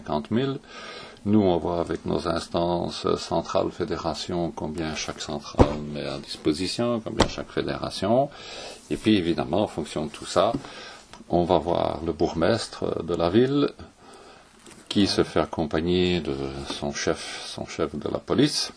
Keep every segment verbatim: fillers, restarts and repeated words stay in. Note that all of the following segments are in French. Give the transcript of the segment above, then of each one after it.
cinquante mille. Nous, on voit avec nos instances centrales, fédérations, combien chaque centrale met à disposition, combien chaque fédération. Et puis, évidemment, en fonction de tout ça, on va voir le bourgmestre de la ville qui se fait accompagner de son chef, son chef de la police.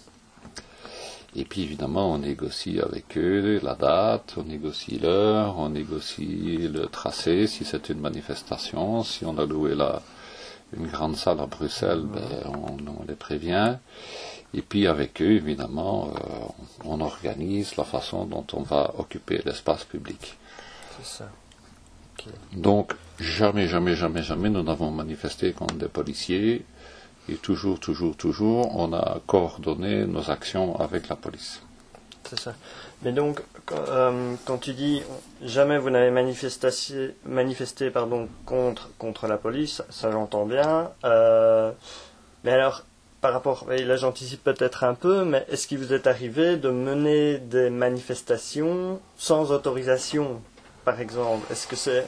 Et puis, évidemment, on négocie avec eux la date, on négocie l'heure, on négocie le tracé, si c'est une manifestation, si on a loué la une grande salle à Bruxelles, ben, on, on les prévient. Et puis avec eux, évidemment, euh, on organise la façon dont on va occuper l'espace public. C'est ça. Okay. Donc, jamais, jamais, jamais, jamais, nous n'avons manifesté contre des policiers. Et toujours, toujours, toujours, on a coordonné nos actions avec la police. C'est ça. Mais donc, quand, euh, quand tu dis jamais vous n'avez manifesté, manifesté pardon, contre, contre la police, ça j'entends bien. Euh, mais alors, par rapport, et là j'anticipe peut-être un peu, mais est-ce qu'il vous est arrivé de mener des manifestations sans autorisation, par exemple? Est-ce que c'est...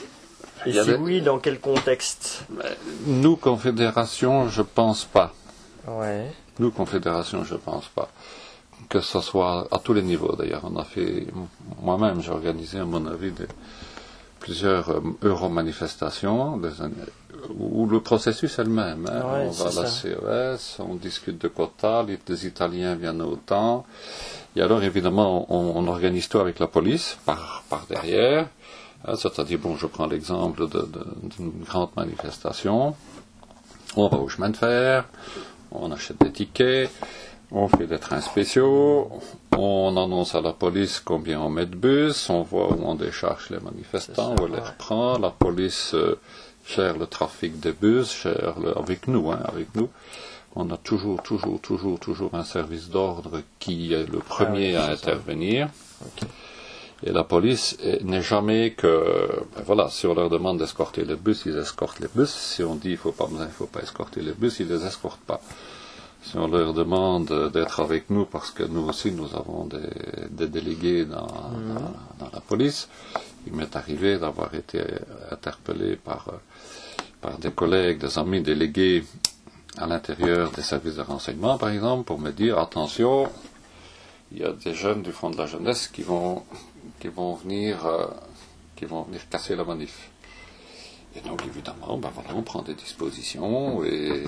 Et si avait... oui, dans quel contexte? Nous, Confédération, je pense pas. Ouais. Nous, Confédération, je pense pas. Que ce soit à tous les niveaux d'ailleurs. On a fait, moi-même j'ai organisé à mon avis des, plusieurs euh, euro-manifestations des années, où le processus est le même. Hein. Ouais, on va à la C E S, on discute de quotas, les, les Italiens viennent autant. Et alors évidemment on, on organise tout avec la police par, par derrière. Hein, c'est-à-dire, bon, je prends l'exemple de, de, d'une grande manifestation. On va au chemin de fer, on achète des tickets. On fait des trains spéciaux, on annonce à la police combien on met de bus, on voit où on décharge les manifestants, ça, où on les ouais. reprend. La police euh, gère le trafic des bus, gère le, avec nous, hein, avec nous. On a toujours, toujours, toujours, toujours un service d'ordre qui est le premier ah oui, à intervenir. Okay. Et la police n'est jamais que, ben voilà, si on leur demande d'escorter les bus, ils escortent les bus. Si on dit il faut pas, il faut pas escorter les bus, ils les escortent pas. Si on leur demande d'être avec nous, parce que nous aussi nous avons des, des délégués dans, mmh. dans, dans la police, il m'est arrivé d'avoir été interpellé par, par des collègues, des amis délégués à l'intérieur des services de renseignement, par exemple, pour me dire attention, il y a des jeunes du Front de la jeunesse qui vont, qui vont venir, euh, qui vont venir casser la manif. Et donc évidemment, ben voilà, on prend des dispositions et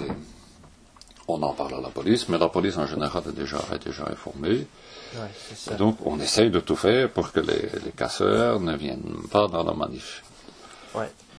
on en parle à la police, mais la police en général est déjà, est déjà informée. Ouais, c'est ça. Et donc on essaye de tout faire pour que les, les casseurs ne viennent pas dans la manif. Ouais.